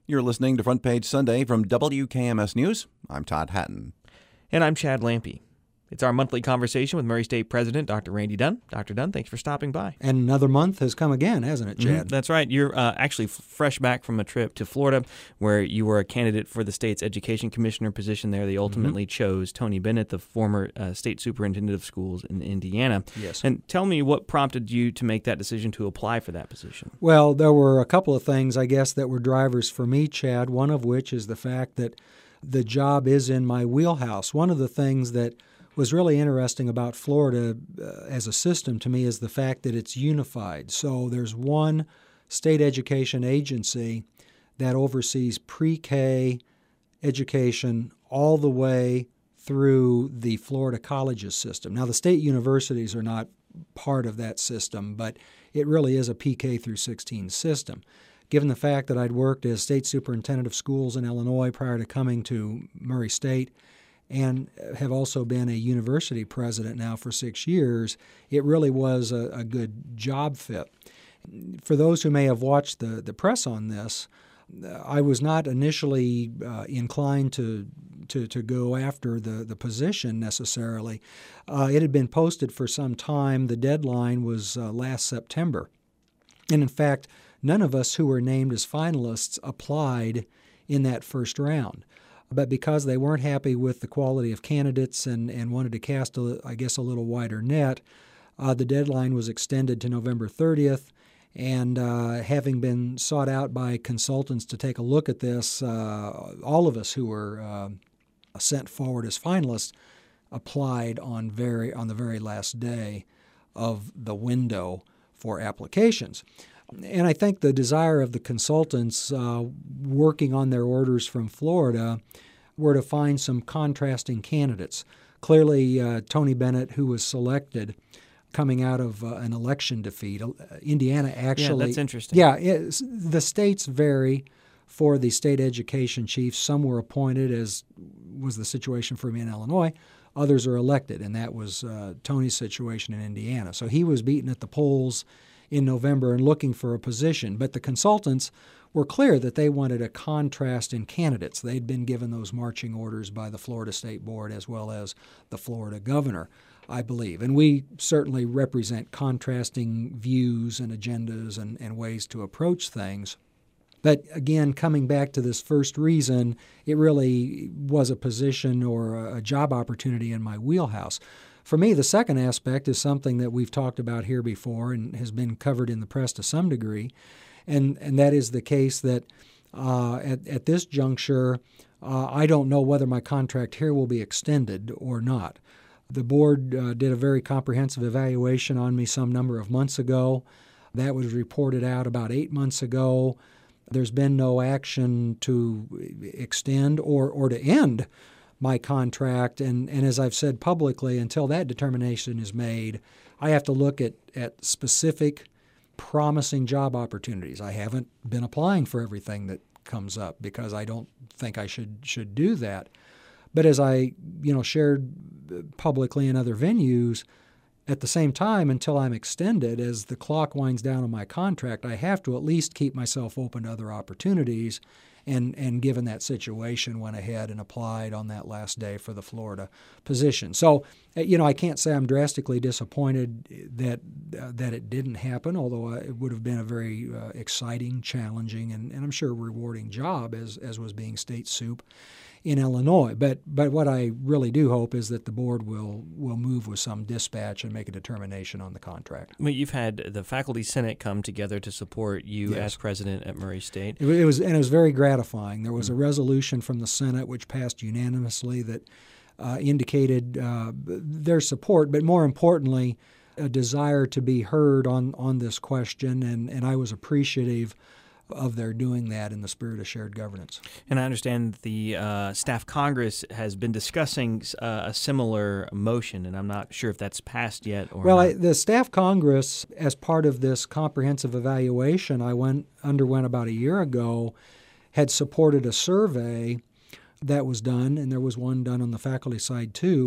You're listening to Front Page Sunday from WKMS News. I'm Todd Hatton. And I'm Chad Lampe. It's our monthly conversation with Murray State President Dr. Randy Dunn. Dr. Dunn, thanks for stopping by. And another month has come again, hasn't it, Chad? That's right. You're actually fresh back from a trip to Florida where you were a candidate for the state's education commissioner position there. They ultimately chose Tony Bennett, the former state superintendent of schools in Indiana. Yes. And tell me what prompted you to make that decision to apply for that position. Well, there were a couple of things, I guess, that were drivers for me, Chad, one of which is the fact that the job is in my wheelhouse. One of the things that was really interesting about Florida as a system to me is the fact that it's unified. So there's one state education agency that oversees pre-K education all the way through the Florida colleges system. Now, the state universities are not part of that system, but it really is a PK through 16 system. Given the fact that I'd worked as state superintendent of schools in Illinois prior to coming to Murray State, and have also been a university president now for 6 years, it really was a good job fit. For those who may have watched the press on this, I was not initially inclined to go after the position necessarily. It had been posted for some time. The deadline was last September. And in fact, none of us who were named as finalists applied in that first round. But because they weren't happy with the quality of candidates and wanted to cast, a little wider net, the deadline was extended to November 30th. And having been sought out by consultants to take a look at this, all of us who were sent forward as finalists applied on the very last day of the window for applications. And I think the desire of the consultants working on their orders from Florida were to find some contrasting candidates. Clearly, Tony Bennett, who was selected coming out of an election defeat, Indiana actually... Yeah, that's interesting. Yeah, the states vary for the state education chiefs. Some were appointed, as was the situation for me in Illinois. Others are elected, and that was Tony's situation in Indiana. So he was beaten at the polls in November and looking for a position. But the consultants were clear that they wanted a contrast in candidates. They'd been given those marching orders by the Florida State Board as well as the Florida governor, I believe. And we certainly represent contrasting views and agendas and ways to approach things. But again, coming back to this first reason, it really was a position or a job opportunity in my wheelhouse. For me, the second aspect is something that we've talked about here before and has been covered in the press to some degree, and that is the case that at this juncture, I don't know whether my contract here will be extended or not. The board did a very comprehensive evaluation on me some number of months ago. That was reported out about 8 months ago. There's been no action to extend or to end my contract, and as I've said publicly, until that determination is made, I have to look at specific promising job opportunities. I haven't been applying for everything that comes up because I don't think I should do that. But as I shared publicly in other venues, at the same time, until I'm extended, as the clock winds down on my contract, I have to at least keep myself open to other opportunities. And given that situation, went ahead and applied on that last day for the Florida position. So, I can't say I'm drastically disappointed that it didn't happen, although it would have been a very exciting, challenging, and I'm sure rewarding job as was being state soup in Illinois. But what I really do hope is that the board will move with some dispatch and make a determination on the contract. Well, you've had the faculty senate come together to support you as president at Murray State. It was very gratifying. There was a resolution from the Senate which passed unanimously that indicated their support, but more importantly, a desire to be heard on this question, and I was appreciative of their doing that in the spirit of shared governance. And I understand the Staff Congress has been discussing a similar motion, and I'm not sure if that's passed yet or not. The Staff Congress, as part of this comprehensive evaluation I underwent about a year ago, had supported a survey that was done, and there was one done on the faculty side too,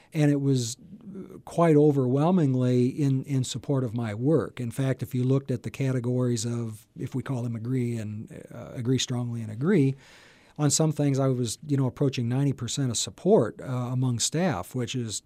and it was quite overwhelmingly in support of my work. In fact, if you looked at the categories of, if we call them agree strongly and agree, on some things I was, approaching 90% of support among staff, which is,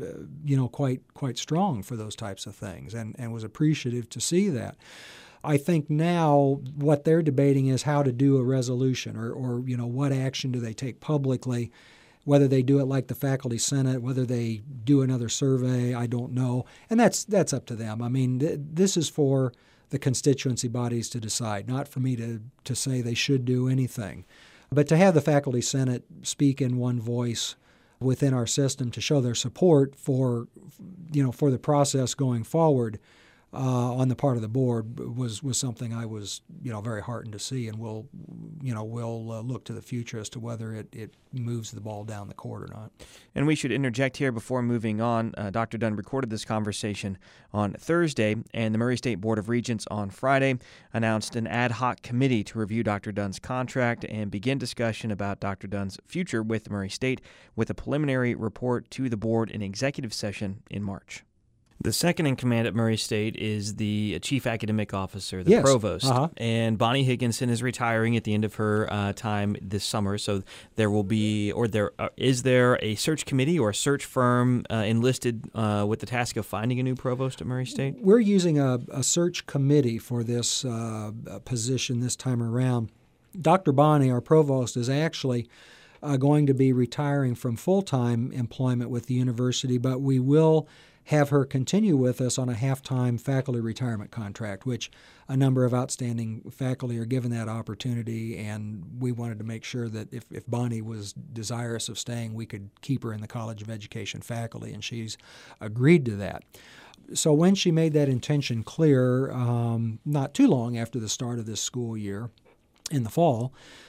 quite strong for those types of things, and was appreciative to see that. I think now what they're debating is how to do a resolution or what action do they take publicly, whether they do it like the Faculty Senate, whether they do another survey, I don't know. And that's up to them. I mean, this is for the constituency bodies to decide, not for me to say they should do anything. But to have the Faculty Senate speak in one voice within our system to show their support for the process going forward on the part of the board was something I was very heartened to see, and we'll look to the future as to whether it moves the ball down the court or not. And we should interject here before moving on. Dr. Dunn recorded this conversation on Thursday, and the Murray State Board of Regents on Friday announced an ad hoc committee to review Dr. Dunn's contract and begin discussion about Dr. Dunn's future with Murray State, with a preliminary report to the board in executive session in March. The second in command at Murray State is the chief academic officer, the provost. And Bonnie Higginson is retiring at the end of her time this summer. So there will be, is there a search committee or a search firm enlisted with the task of finding a new provost at Murray State? We're using a search committee for this position this time around. Dr. Bonnie, our provost, is actually going to be retiring from full-time employment with the university, but we will have her continue with us on a half-time faculty retirement contract, which a number of outstanding faculty are given that opportunity, and we wanted to make sure that if Bonnie was desirous of staying, we could keep her in the College of Education faculty, and she's agreed to that. So when she made that intention clear, not too long after the start of this school year in the fall,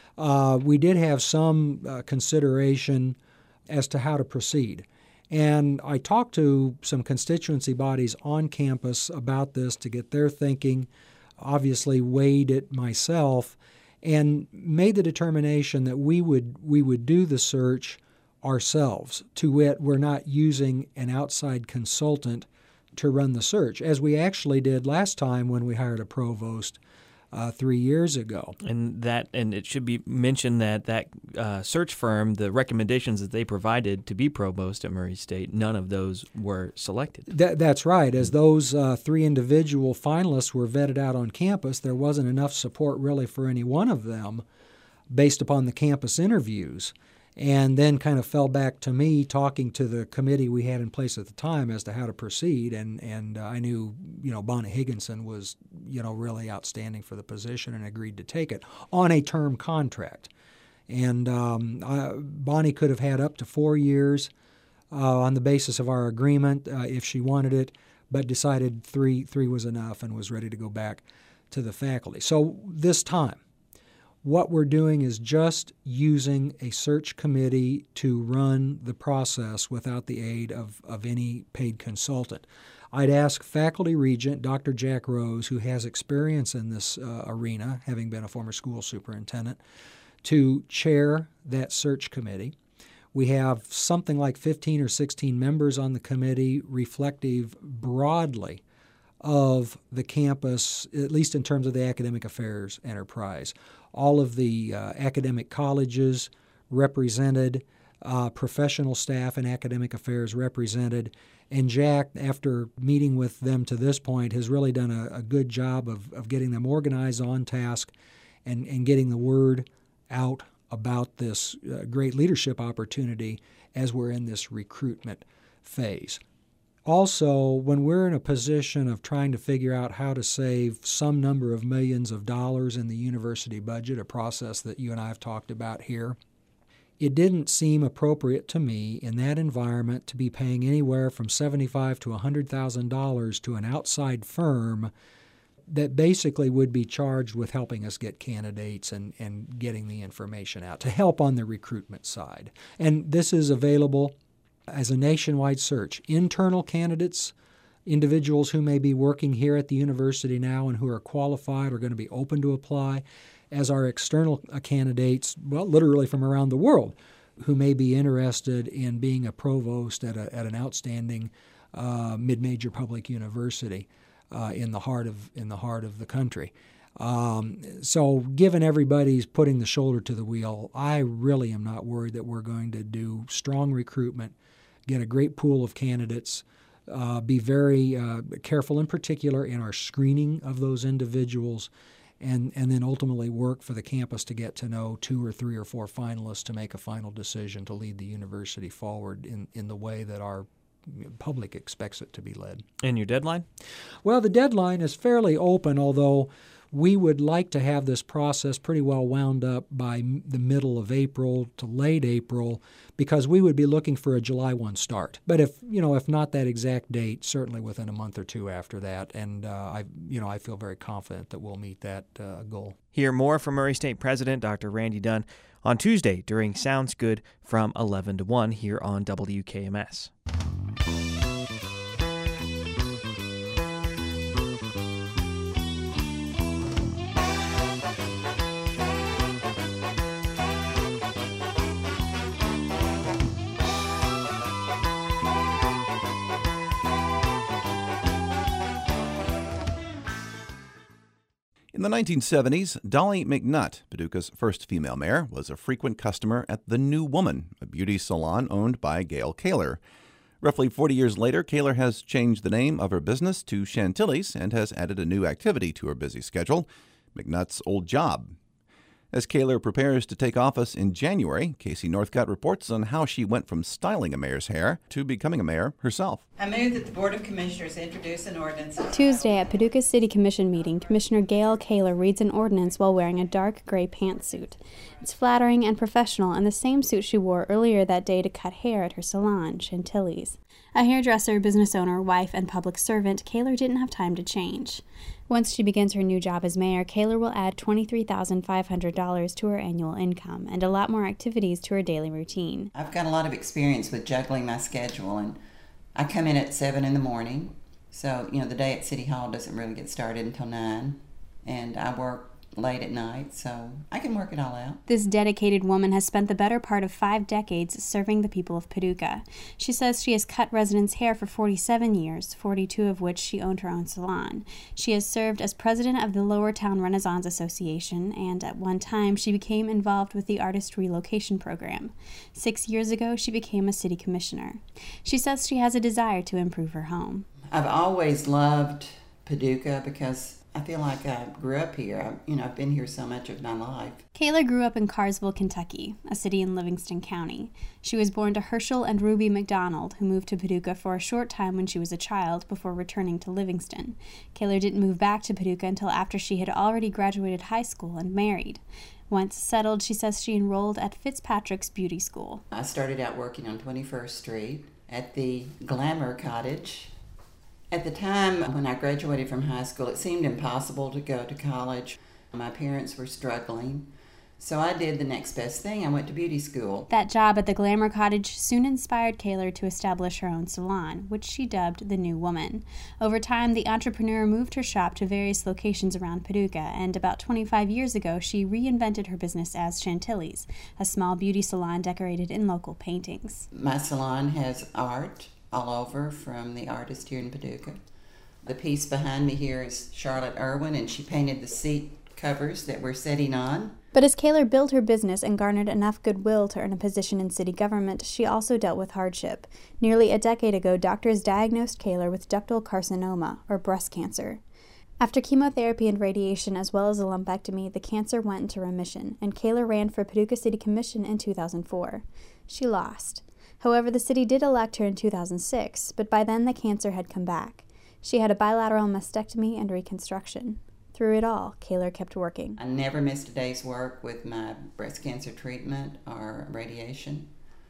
we did have some consideration as to how to proceed. And I talked to some constituency bodies on campus about this to get their thinking, obviously weighed it myself, and made the determination that we would do the search ourselves. To wit, we're not using an outside consultant to run the search, as we actually did last time when we hired a provost 3 years ago. And it should be mentioned that search firm, the recommendations that they provided to be provost at Murray State, none of those were selected. That's right. As those 3 individual finalists were vetted out on campus, there wasn't enough support really for any one of them based upon the campus interviews. And then kind of fell back to me talking to the committee we had in place at the time as to how to proceed. And I knew, Bonnie Higginson was, really outstanding for the position and agreed to take it on a term contract. And Bonnie could have had up to 4 years on the basis of our agreement if she wanted it, but decided three was enough and was ready to go back to the faculty. So this time, what we're doing is just using a search committee to run the process without the aid of any paid consultant. I'd ask faculty regent Dr. Jack Rose, who has experience in this arena, having been a former school superintendent, to chair that search committee. We have something like 15 or 16 members on the committee reflective broadly of the campus, at least in terms of the academic affairs enterprise. All of the academic colleges represented, professional staff and academic affairs represented, and Jack, after meeting with them to this point, has really done a good job of getting them organized on task and getting the word out about this great leadership opportunity as we're in this recruitment phase. Also, when we're in a position of trying to figure out how to save some number of millions of dollars in the university budget, a process that you and I have talked about here, it didn't seem appropriate to me in that environment to be paying anywhere from $75,000 to $100,000 to an outside firm that basically would be charged with helping us get candidates and getting the information out to help on the recruitment side. And this is available as a nationwide search. Internal candidates, individuals who may be working here at the university now and who are qualified are going to be open to apply, as are external candidates, well, literally from around the world, who may be interested in being a provost at an outstanding mid-major public university in the heart of the country. So given everybody's putting the shoulder to the wheel, I really am not worried that we're going to do strong recruitment, get a great pool of candidates, be very careful in particular in our screening of those individuals, and then ultimately work for the campus to get to know 2 or 3 or 4 finalists to make a final decision to lead the university forward in the way that our public expects it to be led. And your deadline? Well, the deadline is fairly open, although we would like to have this process pretty well wound up by the middle of April to late April, because we would be looking for a July 1 start. But if not that exact date, certainly within a month or two after that. And I feel very confident that we'll meet that goal. Hear more from Murray State President Dr. Randy Dunn on Tuesday during Sounds Good from 11 to 1 here on WKMS. In the 1970s, Dolly McNutt, Paducah's first female mayor, was a frequent customer at The New Woman, a beauty salon owned by Gail Kaler. Roughly 40 years later, Kaler has changed the name of her business to Chantilly's and has added a new activity to her busy schedule, McNutt's Old Job. As Kaler prepares to take office in January, Casey Northcutt reports on how she went from styling a mayor's hair to becoming a mayor herself. I move that the Board of Commissioners introduce an ordinance. Tuesday at Paducah City Commission meeting, Commissioner Gail Kaler reads an ordinance while wearing a dark gray pantsuit. It's flattering and professional, and the same suit she wore earlier that day to cut hair at her salon, Chantilly's. A hairdresser, business owner, wife, and public servant, Kaler didn't have time to change. Once she begins her new job as mayor, Kaler will add $23,500 to her annual income and a lot more activities to her daily routine. I've got a lot of experience with juggling my schedule, and I come in at 7 in the morning. So, the day at City Hall doesn't really get started until 9, and I work late at night, so I can work it all out. This dedicated woman has spent the better part of 5 decades serving the people of Paducah. She says she has cut residents' hair for 47 years, 42 of which she owned her own salon. She has served as president of the Lower Town Renaissance Association, and at one time she became involved with the Artist Relocation Program. 6 years ago, she became a city commissioner. She says she has a desire to improve her home. I've always loved Paducah because I feel like I grew up here. I've been here so much of my life. Kaler grew up in Carsville, Kentucky, a city in Livingston County. She was born to Herschel and Ruby McDonald, who moved to Paducah for a short time when she was a child before returning to Livingston. Kaler didn't move back to Paducah until after she had already graduated high school and married. Once settled, she says she enrolled at Fitzpatrick's Beauty School. I started out working on 21st Street at the Glamour Cottage. At the time when I graduated from high school, it seemed impossible to go to college. My parents were struggling, so I did the next best thing. I went to beauty school. That job at the Glamour Cottage soon inspired Kaler to establish her own salon, which she dubbed The New Woman. Over time, the entrepreneur moved her shop to various locations around Paducah, and about 25 years ago, she reinvented her business as Chantilly's, a small beauty salon decorated in local paintings. My salon has art all over from the artist here in Paducah. The piece behind me here is Charlotte Irwin, and she painted the seat covers that we're sitting on. But as Kaler built her business and garnered enough goodwill to earn a position in city government, she also dealt with hardship. Nearly a decade ago, doctors diagnosed Kaler with ductal carcinoma, or breast cancer. After chemotherapy and radiation, as well as a lumpectomy, the cancer went into remission, and Kaler ran for Paducah City Commission in 2004. She lost. However, the city did elect her in 2006, but by then the cancer had come back. She had a bilateral mastectomy and reconstruction. Through it all, Kaler kept working. I never missed a day's work with my breast cancer treatment or radiation.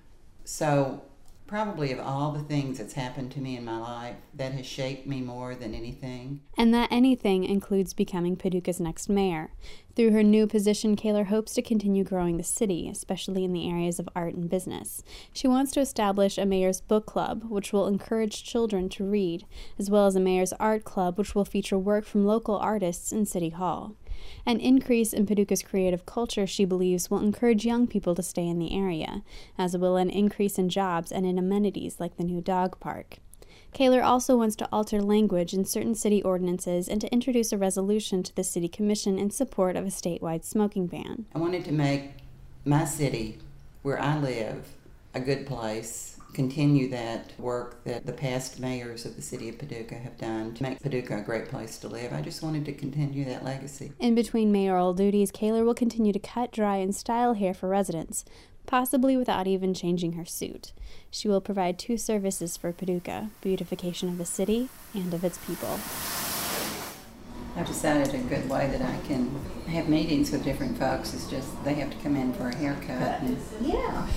So probably of all the things that's happened to me in my life, that has shaped me more than anything. And that anything includes becoming Paducah's next mayor. Through her new position, Kaler hopes to continue growing the city, especially in the areas of art and business. She wants to establish a mayor's book club, which will encourage children to read, as well as a mayor's art club, which will feature work from local artists in City Hall. An increase in Paducah's creative culture, she believes, will encourage young people to stay in the area, as will an increase in jobs and in amenities like the new dog park. Kaler also wants to alter language in certain city ordinances and to introduce a resolution to the city commission in support of a statewide smoking ban. I wanted to make my city, where I live, a good place, continue that work that the past mayors of the city of Paducah have done to make Paducah a great place to live. I just wanted to continue that legacy. In between mayoral duties, Kaler will continue to cut, dry, and style hair for residents, possibly without even changing her suit. She will provide 2 services for Paducah: beautification of the city and of its people. I've decided a good way that I can have meetings with different folks is just they have to come in for a haircut. Yeah.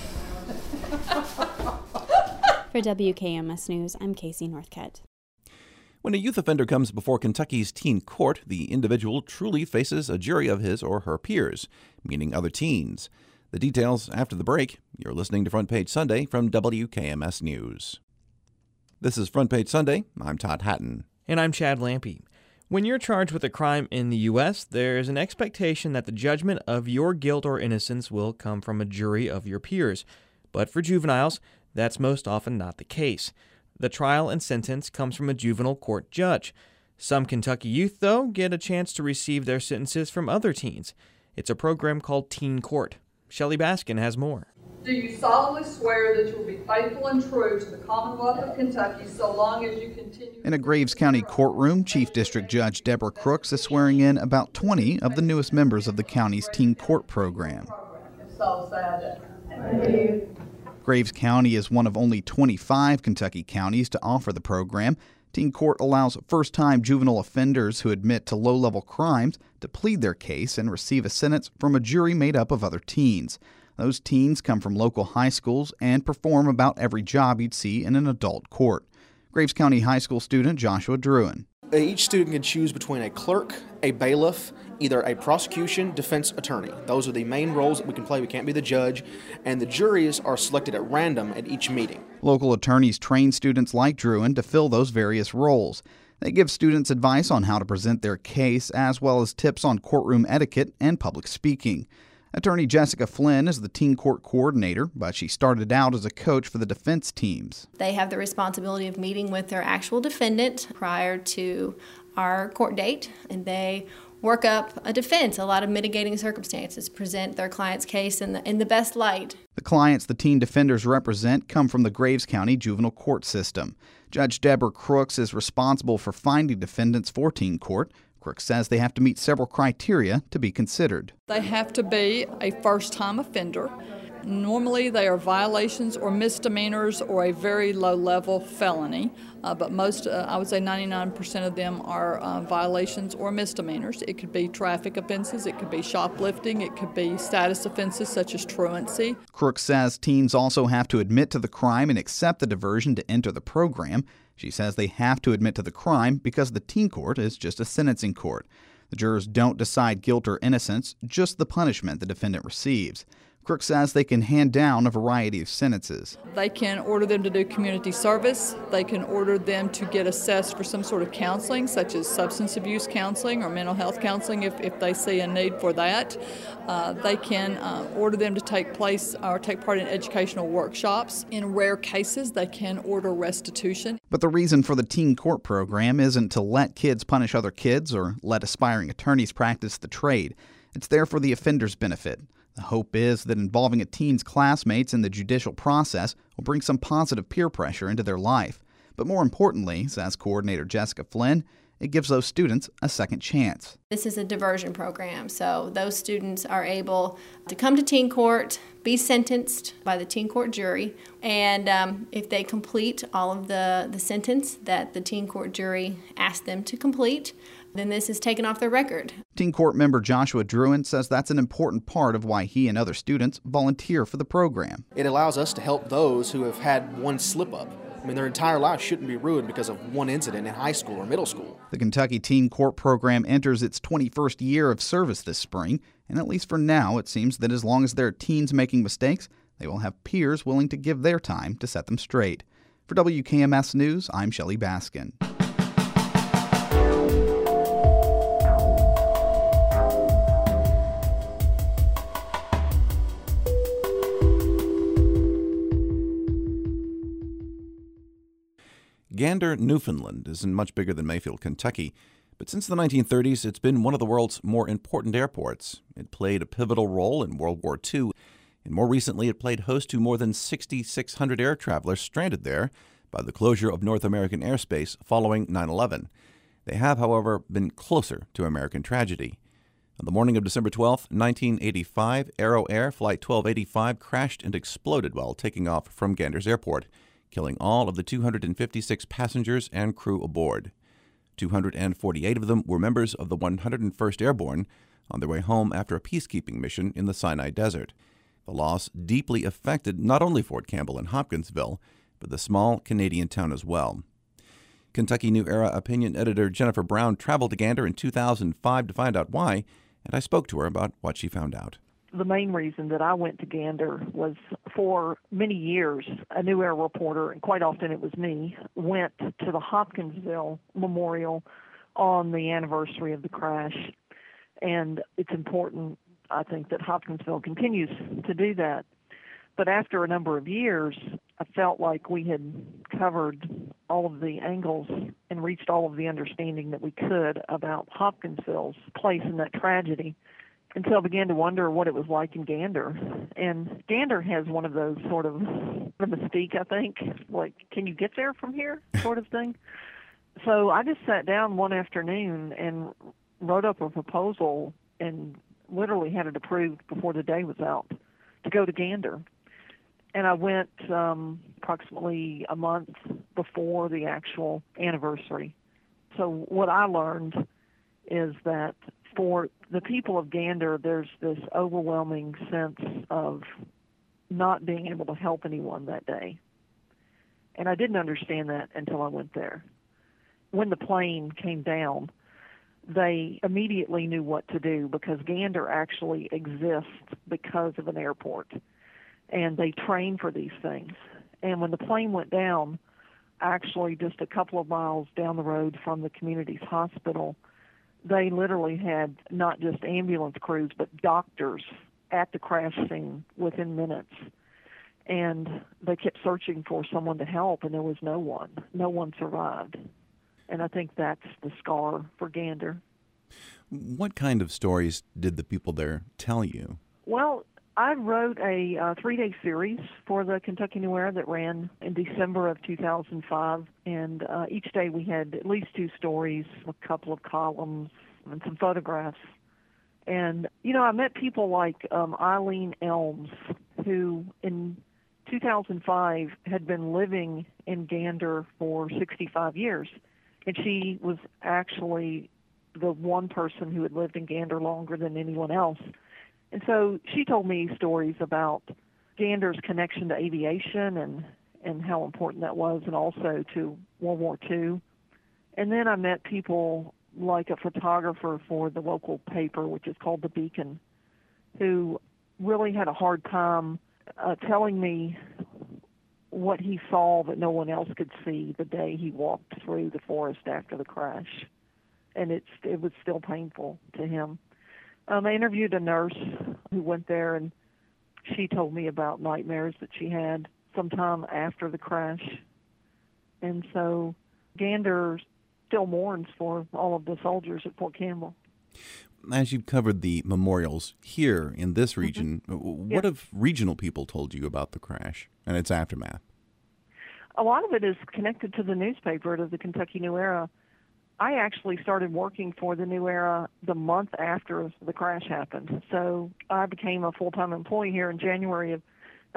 For WKMS News, I'm Casey Northcutt. When a youth offender comes before Kentucky's teen court, the individual truly faces a jury of his or her peers, meaning other teens. The details after the break. You're listening to Front Page Sunday from WKMS News. This is Front Page Sunday. I'm Todd Hatton. And I'm Chad Lampe. When you're charged with a crime in the U.S., there's an expectation that the judgment of your guilt or innocence will come from a jury of your peers. But for juveniles, that's most often not the case. The trial and sentence comes from a juvenile court judge. Some Kentucky youth, though, get a chance to receive their sentences from other teens. It's a program called Teen Court. Shelley Baskin has more. Do you solemnly swear that you will be faithful and true to the Commonwealth of Kentucky so long as you continue? In a Graves County courtroom, Chief District Judge Deborah Crooks is swearing in about 20 of the newest members of the county's Teen Court program. So sad. Thank you. Graves County is one of only 25 Kentucky counties to offer the program. Teen Court allows first-time juvenile offenders who admit to low-level crimes to plead their case and receive a sentence from a jury made up of other teens. Those teens come from local high schools and perform about every job you'd see in an adult court. Graves County High School student Joshua Druin. Each student can choose between a clerk, a bailiff, either a prosecution, defense attorney. Those are the main roles that we can play. We can't be the judge, and the juries are selected at random at each meeting. Local attorneys train students like Druin to fill those various roles. They give students advice on how to present their case, as well as tips on courtroom etiquette and public speaking. Attorney Jessica Flynn is the teen court coordinator, but she started out as a coach for the defense teams. They have the responsibility of meeting with their actual defendant prior to our court date, and they work up a defense, a lot of mitigating circumstances, present their client's case in the best light. The clients the teen defenders represent come from the Graves County juvenile court system. Judge Deborah Crooks is responsible for finding defendants for teen court. Crooks says they have to meet several criteria to be considered. They have to be a first-time offender. Normally they are violations or misdemeanors or a very low-level felony, but most, I would say 99% of them are violations or misdemeanors. It could be traffic offenses, it could be shoplifting, it could be status offenses such as truancy. Crooks says teens also have to admit to the crime and accept the diversion to enter the program. She says they have to admit to the crime because the teen court is just a sentencing court. The jurors don't decide guilt or innocence, just the punishment the defendant receives. Crooks says they can hand down a variety of sentences. They can order them to do community service. They can order them to get assessed for some sort of counseling, such as substance abuse counseling or mental health counseling if they see a need for that. They can order them to take part in educational workshops. In rare cases, they can order restitution. But the reason for the teen court program isn't to let kids punish other kids or let aspiring attorneys practice the trade. It's there for the offender's benefit. The hope is that involving a teen's classmates in the judicial process will bring some positive peer pressure into their life. But more importantly, says coordinator Jessica Flynn, it gives those students a second chance. This is a diversion program, so those students are able to come to teen court, be sentenced by the teen court jury, and if they complete all of the sentence that the teen court jury asked them to complete, then this is taken off their record. Teen court member Joshua Druin says that's an important part of why he and other students volunteer for the program. It allows us to help those who have had one slip-up. I mean, their entire life shouldn't be ruined because of one incident in high school or middle school. The Kentucky Teen Court program enters its 21st year of service this spring, and at least for now, it seems that as long as there are teens making mistakes, they will have peers willing to give their time to set them straight. For WKMS News, I'm Shelley Baskin. Gander, Newfoundland isn't much bigger than Mayfield, Kentucky, but since the 1930s, it's been one of the world's more important airports. It played a pivotal role in World War II, and more recently it played host to more than 6,600 air travelers stranded there by the closure of North American airspace following 9/11. They have, however, been closer to American tragedy. On the morning of December 12, 1985, Aero Air Flight 1285 crashed and exploded while taking off from Ganders Airport, killing all of the 256 passengers and crew aboard. 248 of them were members of the 101st Airborne on their way home after a peacekeeping mission in the Sinai Desert. The loss deeply affected not only Fort Campbell and Hopkinsville, but the small Canadian town as well. Kentucky New Era opinion editor Jennifer Brown traveled to Gander in 2005 to find out why, and I spoke to her about what she found out. The main reason that I went to Gander was for many years, a New Era reporter, and quite often it was me, went to the Hopkinsville Memorial on the anniversary of the crash. And it's important, I think, that Hopkinsville continues to do that. But after a number of years, I felt like we had covered all of the angles and reached all of the understanding that we could about Hopkinsville's place in that tragedy. And so I began to wonder what it was like in Gander. And Gander has one of those sort of mystique, I think, like, can you get there from here sort of thing. So I just sat down one afternoon and wrote up a proposal and literally had it approved before the day was out to go to Gander. And I went approximately a month before the actual anniversary. So what I learned is that for the people of Gander, there's this overwhelming sense of not being able to help anyone that day. And I didn't understand that until I went there. When the plane came down, they immediately knew what to do because Gander actually exists because of an airport. And they train for these things. And when the plane went down, actually just a couple of miles down the road from the community's hospital, they literally had not just ambulance crews, but doctors at the crash scene within minutes. And they kept searching for someone to help, and there was no one. No one survived. And I think that's the scar for Gander. What kind of stories did the people there tell you? Well, I wrote a 3-day series for the Kentucky New Era that ran in December of 2005, and each day we had at least 2 stories, a couple of columns, and some photographs. And, you know, I met people like Eileen Elms, who in 2005 had been living in Gander for 65 years, and she was actually the one person who had lived in Gander longer than anyone else. And so she told me stories about Gander's connection to aviation and how important that was, and also to World War II. And then I met people like a photographer for the local paper, which is called The Beacon, who really had a hard time telling me what he saw that no one else could see the day he walked through the forest after the crash. And it was still painful to him. I interviewed a nurse who went there, and she told me about nightmares that she had sometime after the crash. And so Gander still mourns for all of the soldiers at Fort Campbell. As you've covered the memorials here in this region, what have regional people told you about the crash and its aftermath? A lot of it is connected to the newspaper, to the Kentucky New Era. I actually started working for the New Era the month after the crash happened. So I became a full-time employee here in January of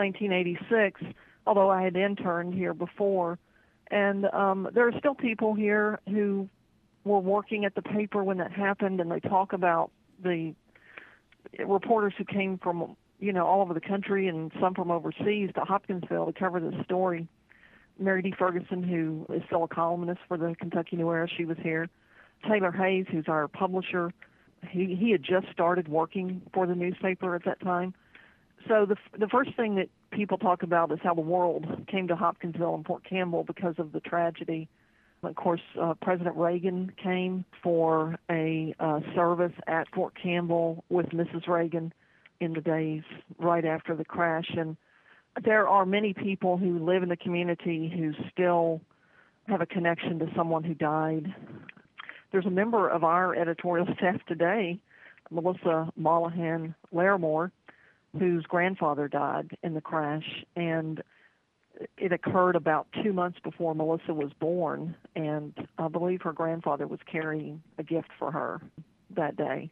1986, although I had interned here before. And there are still people here who were working at the paper when that happened, and they talk about the reporters who came from, you know, all over the country and some from overseas to Hopkinsville to cover this story. Mary D. Ferguson, who is still a columnist for the Kentucky New Era, she was here. Taylor Hayes, who's our publisher, he had just started working for the newspaper at that time. So the first thing that people talk about is how the world came to Hopkinsville and Fort Campbell because of the tragedy. Of course, President Reagan came for a service at Fort Campbell with Mrs. Reagan in the days right after the crash. And there are many people who live in the community who still have a connection to someone who died. There's a member of our editorial staff today, Melissa Mollahan Larimore, whose grandfather died in the crash, and it occurred about 2 months before Melissa was born, and I believe her grandfather was carrying a gift for her that day.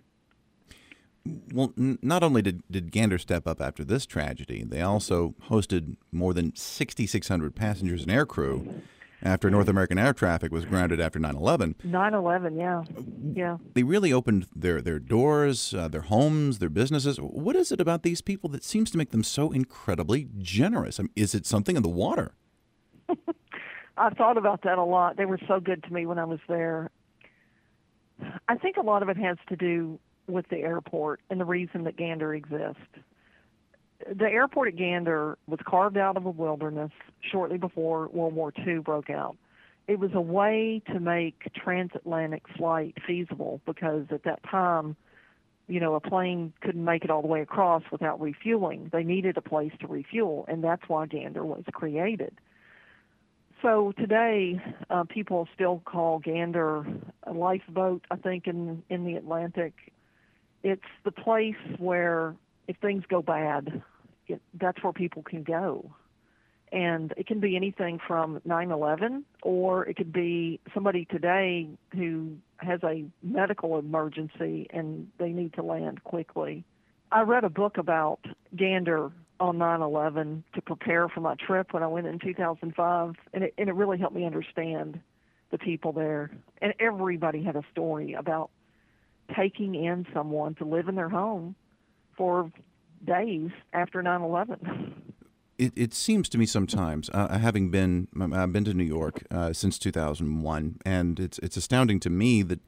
Well, not only did Gander step up after this tragedy, they also hosted more than 6,600 passengers and aircrew after North American air traffic was grounded after 9/11. 9/11, yeah. They really opened their doors, their homes, their businesses. What is it about these people that seems to make them so incredibly generous? I mean, is it something in the water? I thought about that a lot. They were so good to me when I was there. I think a lot of it has to do with the airport and the reason that Gander exists. The airport at Gander was carved out of a wilderness shortly before World War II broke out. It was a way to make transatlantic flight feasible because at that time, a plane couldn't make it all the way across without refueling. They needed a place to refuel, and that's why Gander was created. So today, people still call Gander a lifeboat, I think, in the Atlantic. It's the place where if things go bad, that's where people can go. And it can be anything from 9/11, or it could be somebody today who has a medical emergency and they need to land quickly. I read a book about Gander on 9/11 to prepare for my trip when I went in 2005, and it really helped me understand the people there. And everybody had a story about taking in someone to live in their home for days after 9/11. It seems to me sometimes, I've been to New York since 2001, and it's astounding to me that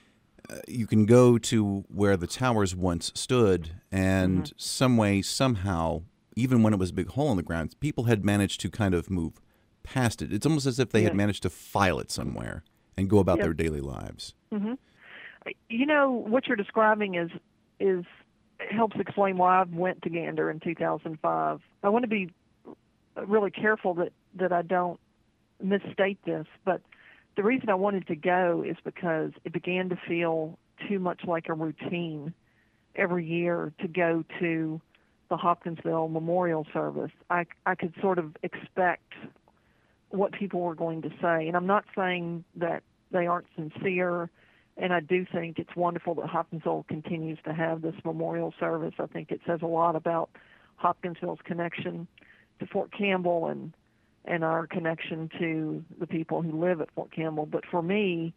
you can go to where the towers once stood, and some way, somehow, even when it was a big hole in the ground, people had managed to kind of move past it. It's almost as if they had managed to file it somewhere and go about their daily lives. Mm-hmm. What you're describing is helps explain why I went to Gander in 2005. I want to be really careful that I don't misstate this, but the reason I wanted to go is because it began to feel too much like a routine every year to go to the Hopkinsville Memorial Service. I could sort of expect what people were going to say, and I'm not saying that they aren't sincere. And I do think it's wonderful that Hopkinsville continues to have this memorial service. I think it says a lot about Hopkinsville's connection to Fort Campbell and our connection to the people who live at Fort Campbell. But for me,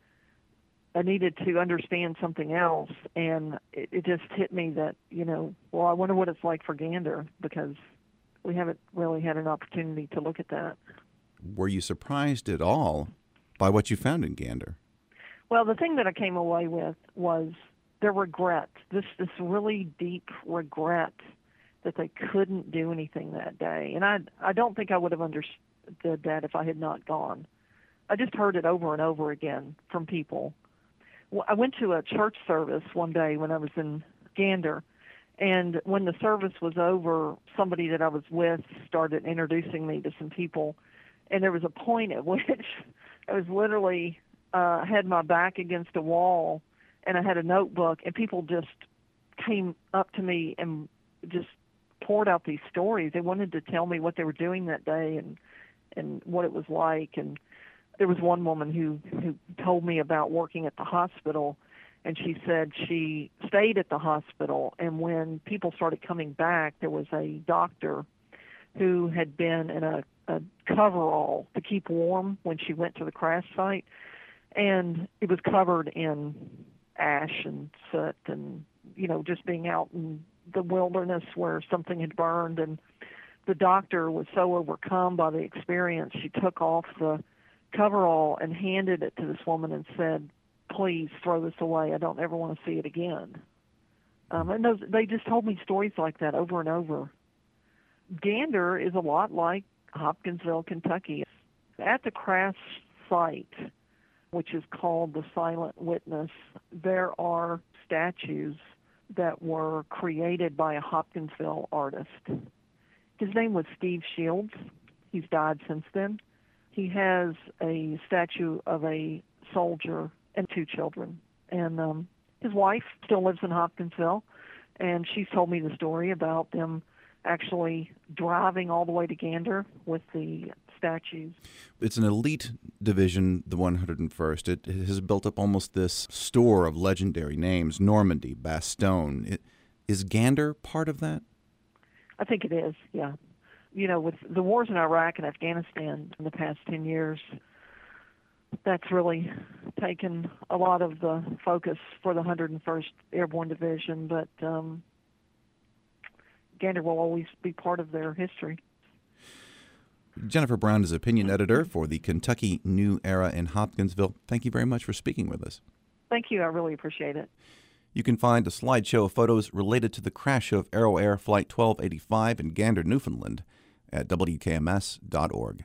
I needed to understand something else, and it just hit me that, I wonder what it's like for Gander, because we haven't really had an opportunity to look at that. Were you surprised at all by what you found in Gander? Well, the thing that I came away with was the regret, this really deep regret that they couldn't do anything that day. And I don't think I would have understood that if I had not gone. I just heard it over and over again from people. Well, I went to a church service one day when I was in Gander, and when the service was over, somebody that I was with started introducing me to some people, and there was a point at which I was literally had my back against a wall, and I had a notebook, and people just came up to me and just poured out these stories. They wanted to tell me what they were doing that day and what it was like. And there was one woman who told me about working at the hospital, and she said she stayed at the hospital, and when people started coming back, there was a doctor who had been in a coverall to keep warm when she went to the crash site. And it was covered in ash and soot and, just being out in the wilderness where something had burned. And the doctor was so overcome by the experience, she took off the coverall and handed it to this woman and said, "Please throw this away. I don't ever want to see it again." And they just told me stories like that over and over. Gander is a lot like Hopkinsville, Kentucky. At the crash site, which is called the Silent Witness, there are statues that were created by a Hopkinsville artist. His name was Steve Shields. He's died since then. he has a statue of a soldier and 2 children. And his wife still lives in Hopkinsville, and she's told me the story about them actually driving all the way to Gander with the statues. It's an elite division, the 101st. It has built up almost this store of legendary names: Normandy, Bastogne. Is Gander part of that? I think it is, yeah. You know, with the wars in Iraq and Afghanistan in the past 10 years, that's really taken a lot of the focus for the 101st Airborne Division, but Gander will always be part of their history. Jennifer Brown is opinion editor for the Kentucky New Era in Hopkinsville. Thank you very much for speaking with us. Thank you. I really appreciate it. You can find a slideshow of photos related to the crash of Aero Air Flight 1285 in Gander, Newfoundland at WKMS.org.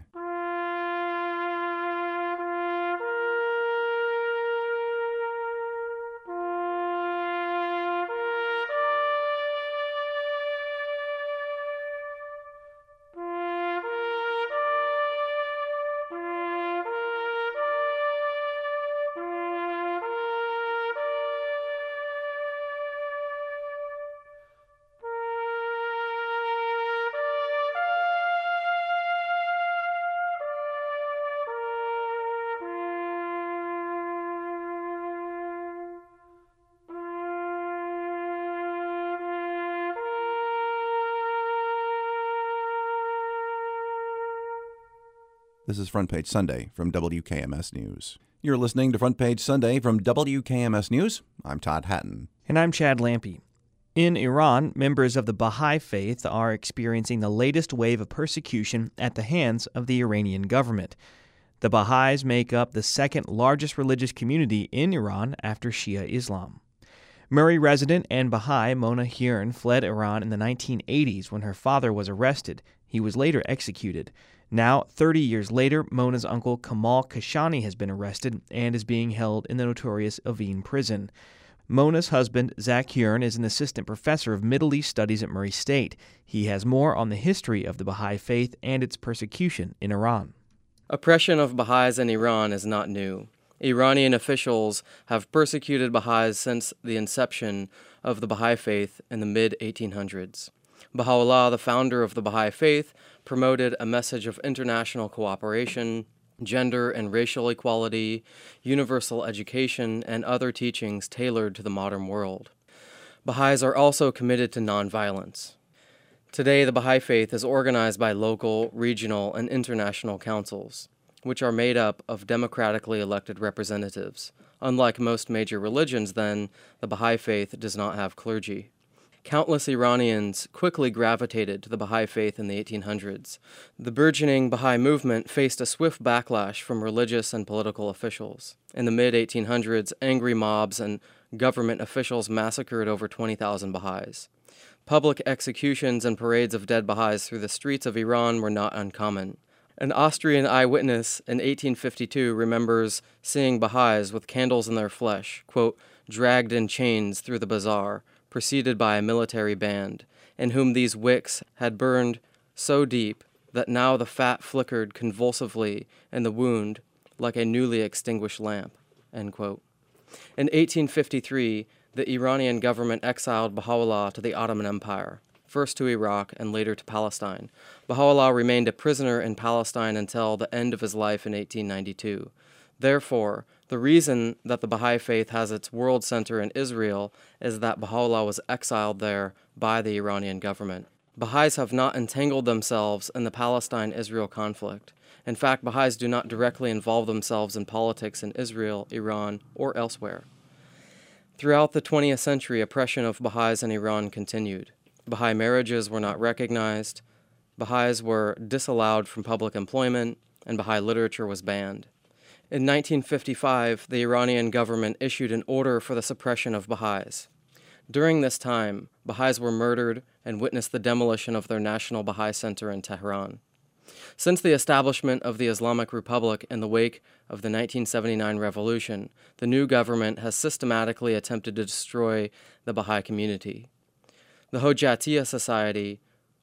This is Front Page Sunday from WKMS News. You're listening to Front Page Sunday from WKMS News. I'm Todd Hatton. And I'm Chad Lampe. In Iran, members of the Baha'i faith are experiencing the latest wave of persecution at the hands of the Iranian government. The Baha'is make up the second largest religious community in Iran after Shia Islam. Murray resident and Baha'i Mona Hearn fled Iran in the 1980s when her father was arrested. He was later executed. Now, 30 years later, Mona's uncle Kamal Kashani has been arrested and is being held in the notorious Evin prison. Mona's husband, Zach Hearn, is an assistant professor of Middle East Studies at Murray State. He has more on the history of the Baha'i faith and its persecution in Iran. Oppression of Baha'is in Iran is not new. Iranian officials have persecuted Baha'is since the inception of the Baha'i faith in the mid-1800s. Baha'u'llah, the founder of the Baha'i faith, promoted a message of international cooperation, gender and racial equality, universal education, and other teachings tailored to the modern world. Baha'is are also committed to nonviolence. Today, the Baha'i faith is organized by local, regional, and international councils, which are made up of democratically elected representatives. Unlike most major religions, then, the Baha'i faith does not have clergy. Countless Iranians quickly gravitated to the Baha'i faith in the 1800s. The burgeoning Baha'i movement faced a swift backlash from religious and political officials. In the mid-1800s, angry mobs and government officials massacred over 20,000 Baha'is. Public executions and parades of dead Baha'is through the streets of Iran were not uncommon. An Austrian eyewitness in 1852 remembers seeing Baha'is with candles in their flesh, quote, dragged in chains through the bazaar, preceded by a military band, in whom these wicks had burned so deep that now the fat flickered convulsively in the wound like a newly extinguished lamp, end quote. In 1853, the Iranian government exiled Baha'u'llah to the Ottoman Empire, first to Iraq and later to Palestine. Baha'u'llah remained a prisoner in Palestine until the end of his life in 1892. Therefore, the reason that the Baha'i faith has its world center in Israel is that Baha'u'llah was exiled there by the Iranian government. Baha'is have not entangled themselves in the Palestine-Israel conflict. In fact, Baha'is do not directly involve themselves in politics in Israel, Iran, or elsewhere. Throughout the 20th century, oppression of Baha'is in Iran continued. Baha'i marriages were not recognized, Baha'is were disallowed from public employment, and Baha'i literature was banned. In 1955, the Iranian government issued an order for the suppression of Baha'is. During this time, Baha'is were murdered and witnessed the demolition of their National Baha'i Center in Tehran. Since the establishment of the Islamic Republic in the wake of the 1979 revolution, the new government has systematically attempted to destroy the Baha'i community. The Hojatiyya Society,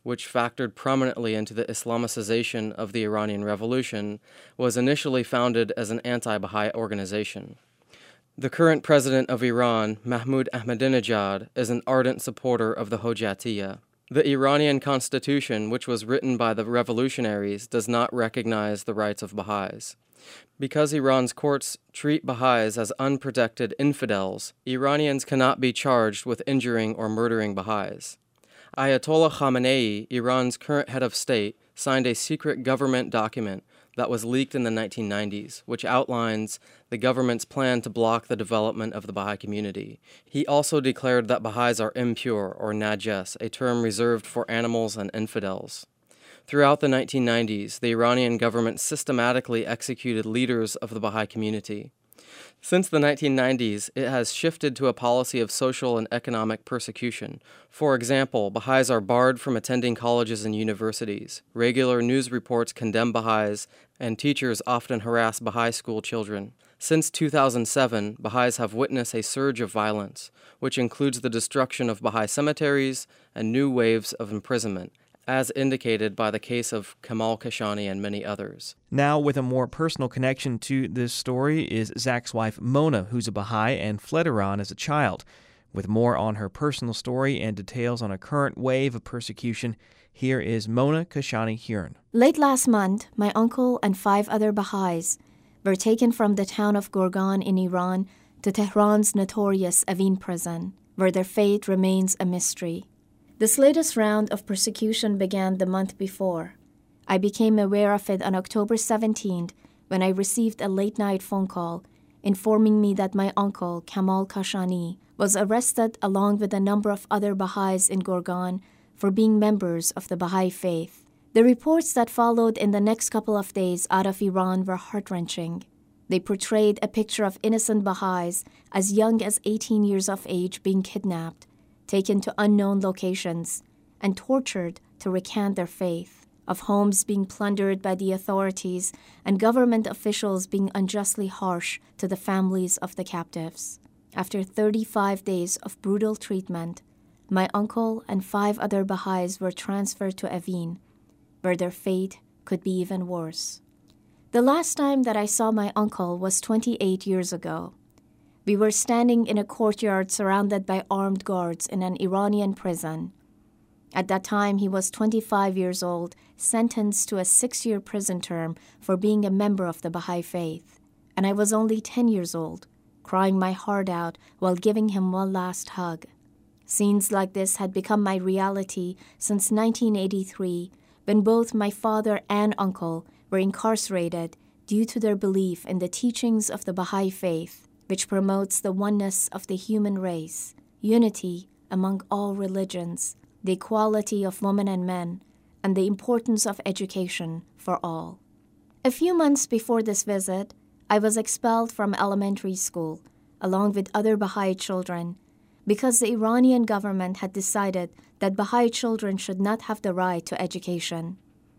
which factored prominently into the Islamicization of the Iranian Revolution, was initially founded as an anti-Baha'i organization. The current president of Iran, Mahmoud Ahmadinejad, is an ardent supporter of the Hojatiyya. The Iranian constitution, which was written by the revolutionaries, does not recognize the rights of Baha'is. Because Iran's courts treat Baha'is as unprotected infidels, Iranians cannot be charged with injuring or murdering Baha'is. Ayatollah Khamenei, Iran's current head of state, signed a secret government document that was leaked in the 1990s, which outlines the government's plan to block the development of the Baha'i community. He also declared that Baha'is are impure, or najas, a term reserved for animals and infidels. Throughout the 1990s, the Iranian government systematically executed leaders of the Baha'i community. Since the 1990s, it has shifted to a policy of social and economic persecution. For example, Baha'is are barred from attending colleges and universities. Regular news reports condemn Baha'is, and teachers often harass Baha'i school children. Since 2007, Baha'is have witnessed a surge of violence, which includes the destruction of Baha'i cemeteries and new waves of imprisonment, as indicated by the case of Kamal Khashoggi and many others. Now, with a more personal connection to this story is Zach's wife, Mona, who's a Baha'i and fled Iran as a child. With more on her personal story and details on a current wave of persecution, here is Mona Kashani-Huron. Late last month, my uncle and 5 other Baha'is were taken from the town of Gorgan in Iran to Tehran's notorious Evin prison, where their fate remains a mystery. This latest round of persecution began the month before. I became aware of it on October 17th when I received a late-night phone call informing me that my uncle, Kamal Khashoggi, was arrested along with a number of other Baha'is in Gorgan for being members of the Baha'i faith. The reports that followed in the next couple of days out of Iran were heart-wrenching. They portrayed a picture of innocent Baha'is as young as 18 years of age being kidnapped, taken to unknown locations, and tortured to recant their faith, of homes being plundered by the authorities and government officials being unjustly harsh to the families of the captives. After 35 days of brutal treatment, my uncle and 5 other Baha'is were transferred to Evin, where their fate could be even worse. The last time that I saw my uncle was 28 years ago. We were standing in a courtyard surrounded by armed guards in an Iranian prison. At that time, he was 25 years old, sentenced to a 6-year prison term for being a member of the Baha'i faith. And I was only 10 years old, crying my heart out while giving him one last hug. Scenes like this had become my reality since 1983, when both my father and uncle were incarcerated due to their belief in the teachings of the Baha'i faith, which promotes the oneness of the human race, unity among all religions, the equality of women and men, and the importance of education for all. A few months before this visit, I was expelled from elementary school, along with other Baha'i children, because the Iranian government had decided that Baha'i children should not have the right to education.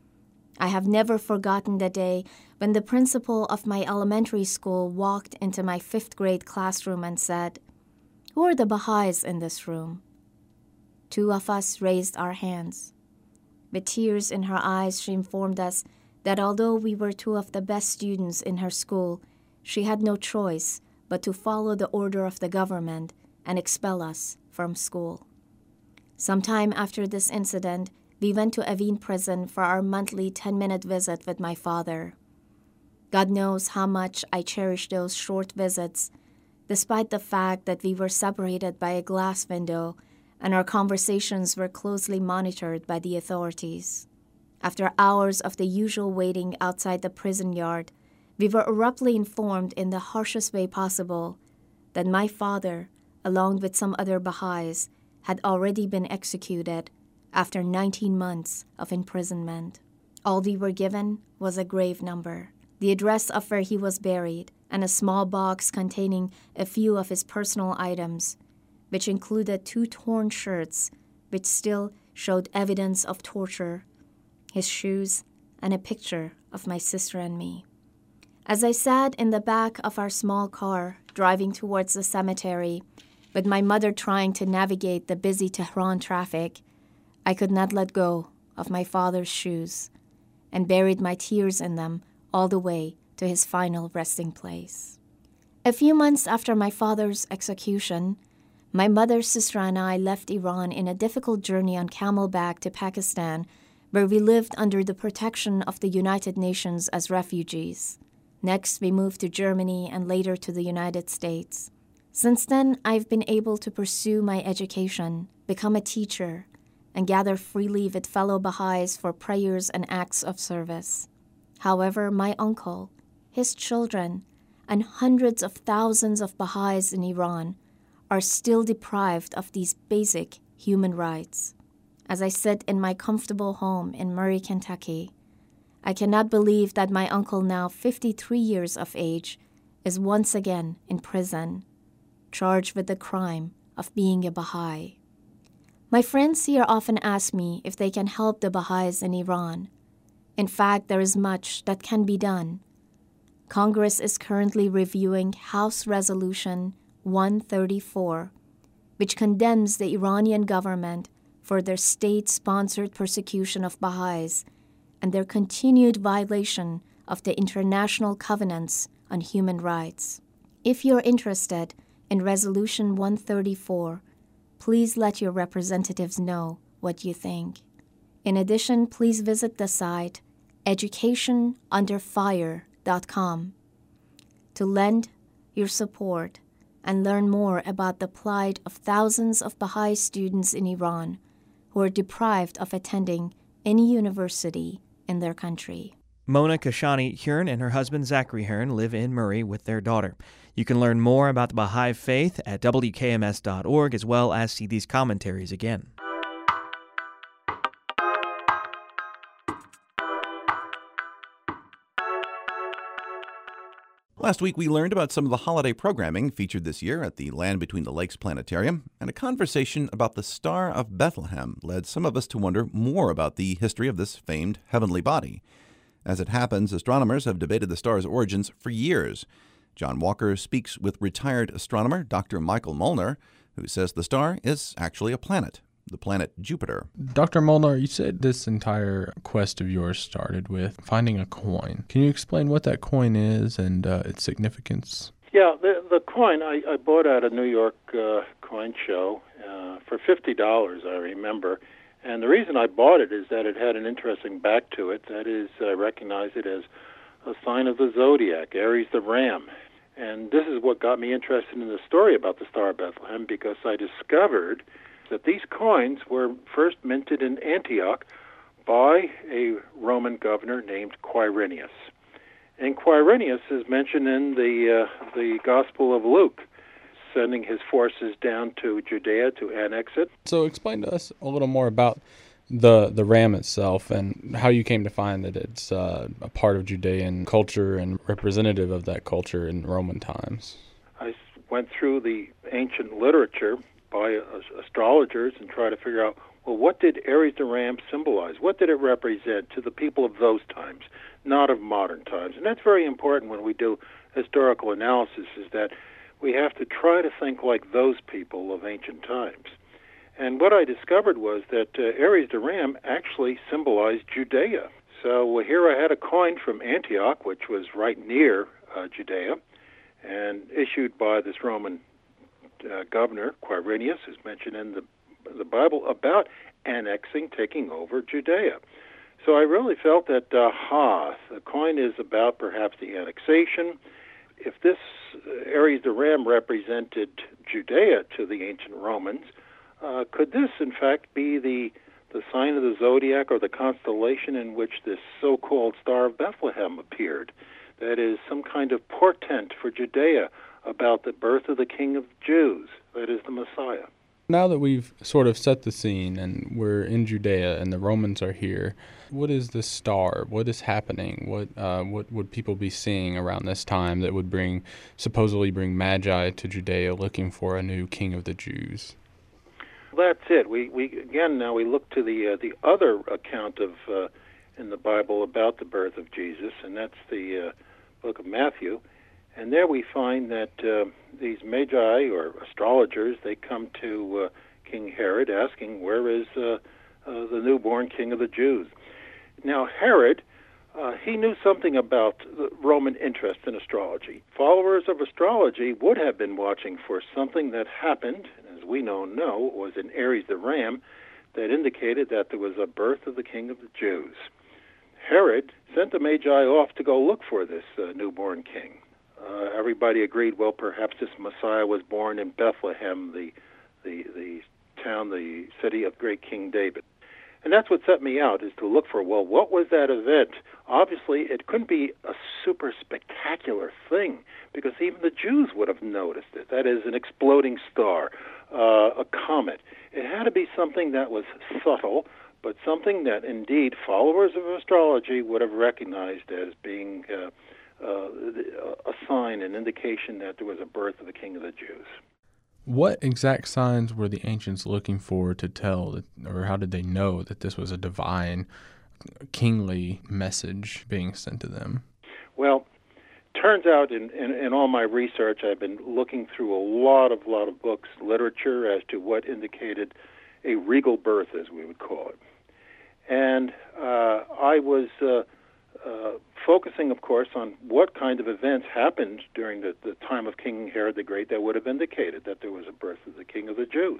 I have never forgotten the day when the principal of my elementary school walked into my 5th grade classroom and said, "Who are the Baha'is in this room?" 2 of us raised our hands. With tears in her eyes, she informed us that although we were 2 of the best students in her school, she had no choice but to follow the order of the government and expel us from school. Sometime after this incident, we went to Evin prison for our monthly 10-minute visit with my father. God knows how much I cherish those short visits, despite the fact that we were separated by a glass window and our conversations were closely monitored by the authorities. After hours of the usual waiting outside the prison yard, we were abruptly informed in the harshest way possible that my father, along with some other Baha'is, had already been executed after 19 months of imprisonment. All we were given was a grave number, the address of where he was buried, and a small box containing a few of his personal items, which included 2 torn shirts which still showed evidence of torture, his shoes, and a picture of my sister and me. As I sat in the back of our small car driving towards the cemetery, with my mother trying to navigate the busy Tehran traffic, I could not let go of my father's shoes and buried my tears in them all the way to his final resting place. A few months after my father's execution, my mother's sister and I left Iran in a difficult journey on camelback to Pakistan, where we lived under the protection of the United Nations as refugees. Next, we moved to Germany and later to the United States. Since then, I've been able to pursue my education, become a teacher, and gather freely with fellow Baha'is for prayers and acts of service. However, my uncle, his children, and hundreds of thousands of Baha'is in Iran are still deprived of these basic human rights. As I sit in my comfortable home in Murray, Kentucky, I cannot believe that my uncle, now 53 years of age, is once again in prison, charged with the crime of being a Baha'i. My friends here often ask me if they can help the Baha'is in Iran. In fact, there is much that can be done. Congress is currently reviewing House Resolution 134, which condemns the Iranian government for their state-sponsored persecution of Baha'is and their continued violation of the international covenants on human rights. If you're interested in Resolution 134, please let your representatives know what you think. In addition, please visit the site educationunderfire.com to lend your support and learn more about the plight of thousands of Baha'i students in Iran who are deprived of attending any university in their country. Mona Kashani Hearn and her husband Zachary Hearn live in Murray with their daughter. You can learn more about the Baha'i faith at WKMS.org, as well as see these commentaries again. Last week, we learned about some of the holiday programming featured this year at the Land Between the Lakes Planetarium, and a conversation about the Star of Bethlehem led some of us to wonder more about the history of this famed heavenly body. As it happens, astronomers have debated the star's origins for years. John Walker speaks with retired astronomer Dr. Michael Molnar, who says the star is actually a planet, the planet Jupiter. Dr. Molnar, you said this entire quest of yours started with finding a coin. Can you explain what that coin is and its significance? Yeah, the coin I bought at a New York coin show for $50, I remember. And the reason I bought it is that it had an interesting back to it. That is, I recognize it as a sign of the zodiac, Aries the Ram. And this is what got me interested in the story about the Star of Bethlehem, because I discovered that these coins were first minted in Antioch by a Roman governor named Quirinius. And Quirinius is mentioned in the Gospel of Luke, sending his forces down to Judea to annex it. So explain to us a little more about the ram itself and how you came to find that it's a part of Judean culture and representative of that culture in Roman times. I went through the ancient literature by astrologers and tried to figure out, well, what did Aries the Ram symbolize? What did it represent to the people of those times, not of modern times? And that's very important when we do historical analysis, is that we have to try to think like those people of ancient times. And what I discovered was that Aries the Ram actually symbolized Judea. So here I had a coin from Antioch, which was right near Judea, and issued by this Roman governor, Quirinius, who's mentioned in the Bible, about annexing, taking over Judea. So I really felt that, the coin is about perhaps the annexation. If this Aries the Ram represented Judea to the ancient Romans, could this, in fact, be the sign of the zodiac or the constellation in which this so-called Star of Bethlehem appeared? That is, some kind of portent for Judea about the birth of the King of the Jews, that is, the Messiah. Now that we've sort of set the scene and we're in Judea and the Romans are here, what is the star? What is happening? What would people be seeing around this time that would supposedly bring Magi to Judea looking for a new King of the Jews? That's it. We look to the other account of in the Bible about the birth of Jesus, and that's the book of Matthew. And there we find that these magi, or astrologers, they come to King Herod asking, where is the newborn king of the Jews. Now, Herod, he knew something about the Roman interest in astrology. Followers of astrology would have been watching for something that happened, as we know, was in Aries the ram, that indicated that there was a birth of the king of the Jews. Herod sent the Magi off to go look for this newborn king. Everybody agreed, well, perhaps this Messiah was born in Bethlehem, the town, the city of great King David. And that's what set me out, is to look for, well, what was that event? Obviously, it couldn't be a super spectacular thing, because even the Jews would have noticed it. That is, an exploding star, a comet. It had to be something that was subtle, but something that, indeed, followers of astrology would have recognized as being a sign, an indication that there was a birth of the King of the Jews. What exact signs were the ancients looking for to tell, or how did they know that this was a divine, kingly message being sent to them? Well, turns out in all my research, I've been looking through a lot of books, literature, as to what indicated a regal birth, as we would call it. And I was focusing, of course, on what kind of events happened during the time of King Herod the Great that would have indicated that there was a birth of the King of the Jews.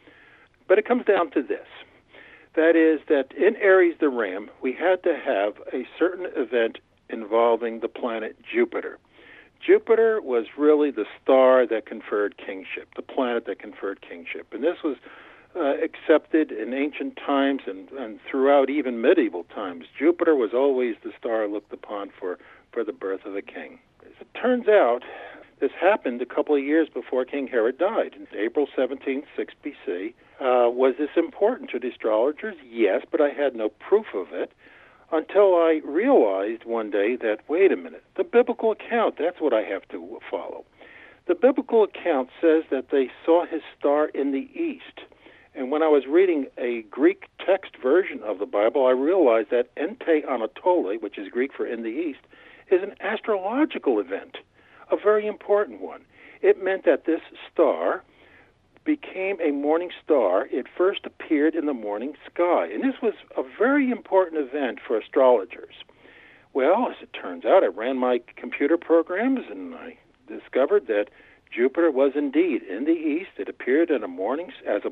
But it comes down to this. That is, that in Aries the ram, we had to have a certain event involving the planet Jupiter. Jupiter was really the star that conferred kingship, the planet that conferred kingship. And this was accepted in ancient times and throughout even medieval times. Jupiter was always the star looked upon for the birth of a king. As it turns out, this happened a couple of years before King Herod died. In April 17th, 6 BC. Was this important to the astrologers? Yes, but I had no proof of it until I realized one day that, wait a minute, the biblical account, that's what I have to follow. The biblical account says that they saw his star in the east. And when I was reading a Greek text version of the Bible, I realized that Ente Anatole, which is Greek for in the east, is an astrological event, a very important one. It meant that this star became a morning star. It first appeared in the morning sky. And this was a very important event for astrologers. Well, as it turns out, I ran my computer programs and I discovered that Jupiter was indeed in the east. It appeared as a morning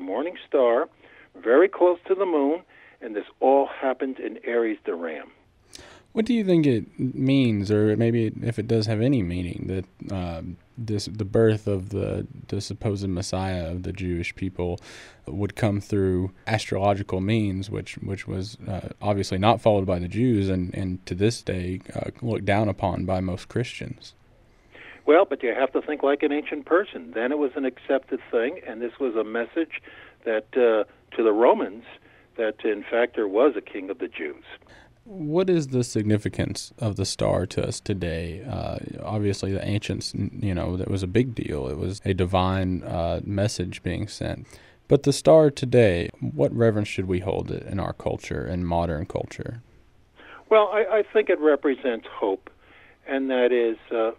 star, very close to the moon, and this all happened in Aries the ram. What do you think it means, or maybe if it does have any meaning, that the birth of the supposed Messiah of the Jewish people would come through astrological means, which was obviously not followed by the Jews and to this day looked down upon by most Christians? Well, but you have to think like an ancient person. Then it was an accepted thing, and this was a message that to the Romans that, in fact, there was a king of the Jews. What is the significance of the star to us today? Obviously, the ancients, that was a big deal. It was a divine message being sent. But the star today, what reverence should we hold it in our culture, in modern culture? Well, I think it represents hope, and that is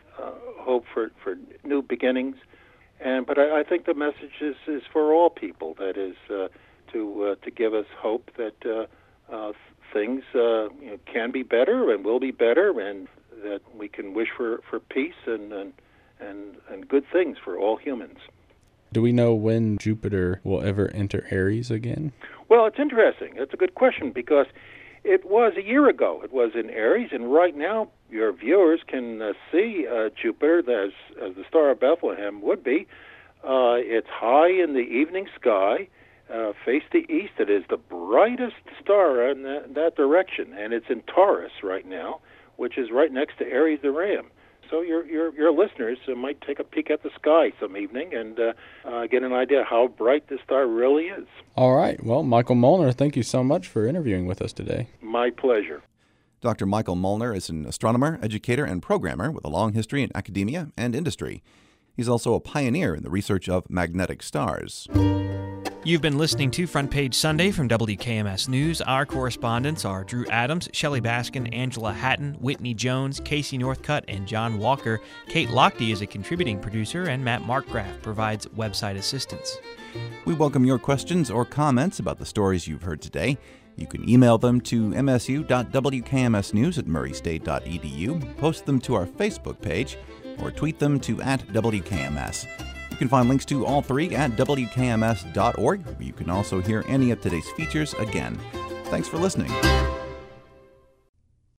hope for new beginnings. But I think the message is for all people. That is to give us hope that things can be better and will be better, and that we can wish for peace and good things for all humans. Do we know when Jupiter will ever enter Aries again? Well, it's interesting. It's a good question, because it was a year ago. It was in Aries, and right now your viewers can see Jupiter as the Star of Bethlehem would be. It's high in the evening sky, face the east. It is the brightest star in that direction, and it's in Taurus right now, which is right next to Aries the Ram. So your listeners might take a peek at the sky some evening and get an idea how bright this star really is. All right. Well, Michael Molnar, thank you so much for interviewing with us today. My pleasure. Dr. Michael Molnar is an astronomer, educator, and programmer with a long history in academia and industry. He's also a pioneer in the research of magnetic stars. You've been listening to Front Page Sunday from WKMS News. Our correspondents are Drew Adams, Shelley Baskin, Angela Hatton, Whitney Jones, Casey Northcutt, and John Walker. Kate Lochte is a contributing producer, and Matt Markgraf provides website assistance. We welcome your questions or comments about the stories you've heard today. You can email them to msu.wkmsnews@murraystate.edu, post them to our Facebook page, or tweet them to @WKMS. You can find links to all three at WKMS.org, where you can also hear any of today's features again. Thanks for listening.